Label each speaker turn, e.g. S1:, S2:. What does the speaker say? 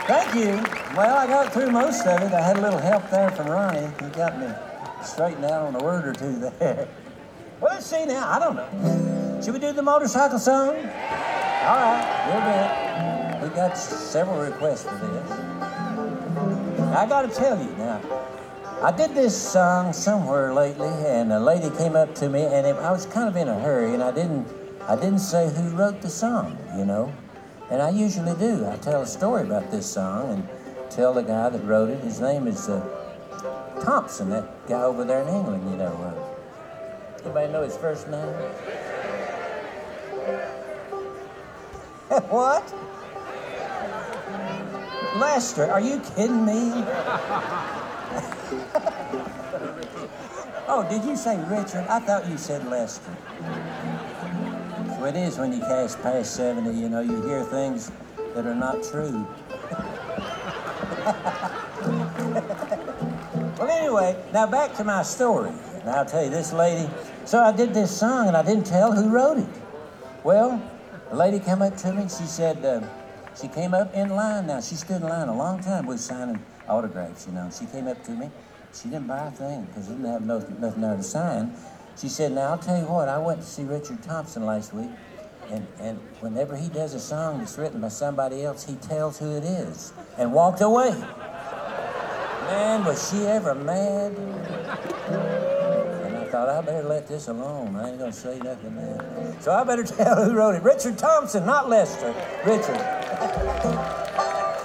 S1: Thank you. Well, I got through most of it. I had a little help there from Ronnie. He got me straightened out on a word or two there. Well, let's see now. I don't know. Should we do the motorcycle song? All right, we'll do it. We got several requests for this. I got to tell you now, I did this song somewhere lately, and a lady came up to me, and I was kind of in a hurry, and I didn't say who wrote the song, you know. And I usually do. I tell a story about this song and tell the guy that wrote it. His name is Thompson, that guy over there in England, you know. Anybody know his first name? What? Lester, are you kidding me? Oh, did you say Richard? I thought you said Lester. So it is when you cast past 70, you know, you hear things that are not true. Well, anyway, now back to my story. Now I'll tell you, this lady, so I did this song and I didn't tell who wrote it. Well, the lady came up to me and she said, she came up in line. Now, she stood in line a long time with signing autographs, you know. She came up to me. She didn't buy a thing because she didn't have nothing there to sign. She said, now, I'll tell you what, I went to see Richard Thompson last week, and whenever he does a song that's written by somebody else, he tells who it is, and walked away. Man, was she ever mad? And I thought, I better let this alone. I ain't gonna say nothing now. So I better tell who wrote it. Richard Thompson, not Lester. Richard.